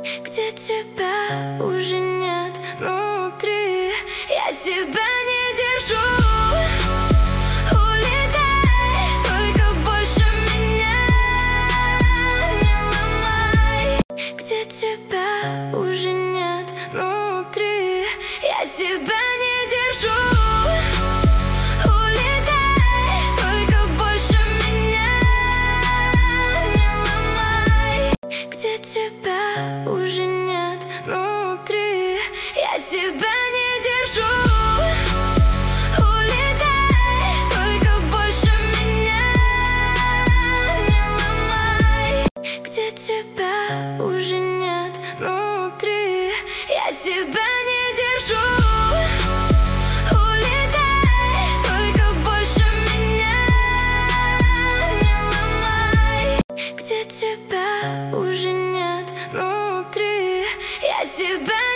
где тебя уже нет внутри. Я тебя не держу. Улетай, только больше меня не ломай. Где тебя уже нет внутри. Я тебя не держу. Тебя уже нет внутри. Я тебя не держу. Улетай, только больше меня не ломай. Где тебя уже нет внутри. Я тебя не держу. Улетай, только больше меня не ломай. Где тебя уже нет внутри. Я тебя